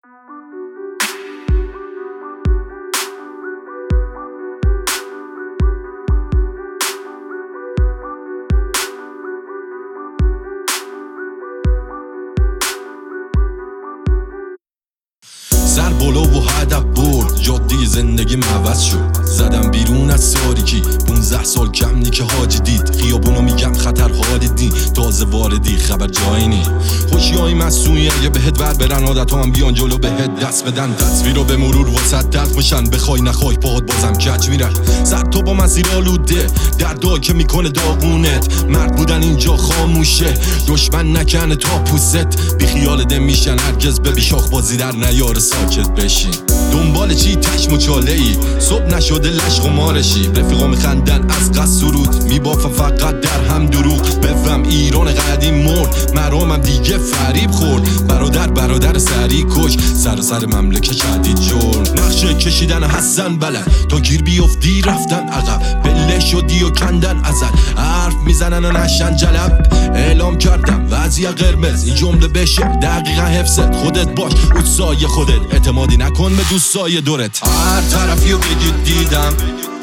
سر بالا و هدف برد، جاده زندگی عوض شد. زدم بیرون از تاریکی، 15 سال کم نی که حاجی دید. خیابونو میگم خطر حالیدی، تازه واردی خبر جایی نی. خوشیای مسئولی اگه بهت ور برن، عادت هم بیان جلو بهت دست بدن. تصویر رو به مرور واسط دلق میشن، بخوای نخوای پاهات بازم کج میرن. سر تو با مسیر آلوده، دردایی که میکنه داغونت. مرد بودن اینجا خاموشه، دشمن نکنه تا پوست. بی خیال دم میشن هرگز ببی شاخ بازی در نیار، ساکت بشین. دنبال چی تشم و چاله ای، صبح نشده لشق و مارشی. رفیقا میخندن از قصد سرود، میبافن فقط در هم دروغ. بفهم ایران قدیم مرد، مرامم دیگه فریب خورد. برادر سری کش، سر مملکت شدید جرم. نقشه کشیدن حسن بلد، تا گیر بیفتی رفتن عقب. بله شدی و کندن ازل، حرف میزنن و نشن جلب. اعلام کردم وضعیت قرمز، این جمله بشه دقیقا حفظت. خودت باش اوتسای خودت، اعتمادی نکن به دوستای دورت. هر طرفیو بگید دیدم،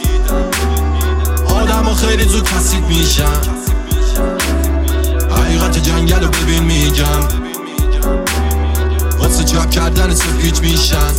آدم ها خیلی زود کثیف میشن. حقیقت جنگل رو ببین میگم، واسه چاپ کردن سفیچ میشن.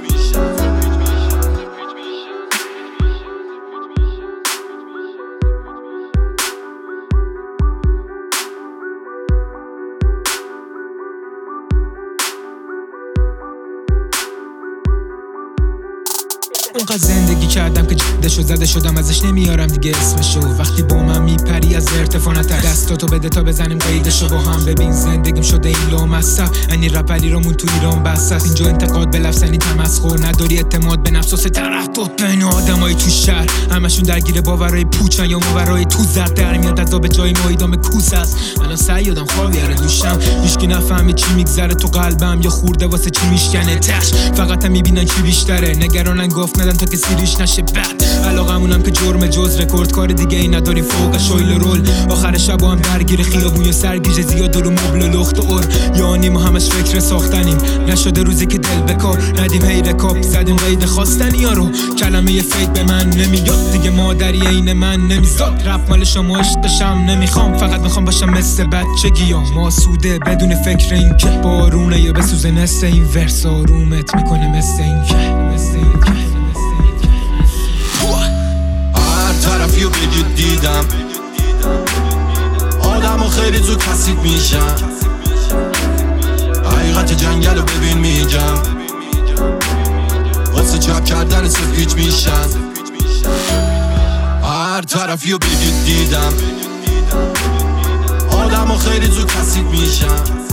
اونقدر زندگی کردم که جدشو زده شدم، ازش نمیارم دیگه اسمشو. وقتی با من میپری از ارتفاع نترس، دستاتو بده تا بزنیم قیدشو با هم. ببین زندگیم شده این لامصب، یعنی رپری رامون تو ایران بس است. اینجا انتقاد به لفظ یعنی تمسخر، نداری اعتماد به نفس و تردد بین آدمای تو شهر. همشون درگیر باورای پوچن یا ماورای تو زرد. در میاد از آب جای ما ایدام کوس است. الان سعیدم خوابیاره دوشم، هیچکی نفهمه چی میگذره تو قلبم، یا خورده واسه چی میشکنه تش. فقط هم میبینن چی بیشتره، نگرانن گفت ندن تا کسی ریش نشه بد. علاقمونم که جرم جز رکورد، کار دیگه ای نداریم فوق شویل رول. آخر شب هم درگیر خیابون یا سرگیج زیاد رو مبل و لخت اور. یعنی ما همش فکر ساختنیم، نشده روزی که دل بکار ندیم. هی رکاب زدیم قید خواستنی ها رو، کلمه فیک به من نمیاد دیگه. مادری این من نمیزاد، رپ مال شما عشقشم نمیخوام. فقط میخوام باشم مثل بچگیام، آسوده بدون فکر این که بارونه یا بسوزه نسل. این ورس آرومت میکنه مثل این که طرفیو بگید دیدم، آدم ها خیلی زود کثیف میشن. حقیقت جنگل رو ببین میگم، واسه چاپ کردن سفیچ میشن. هر طرفیو بگید دیدم، آدم ها خیلی زود کثیف میشن.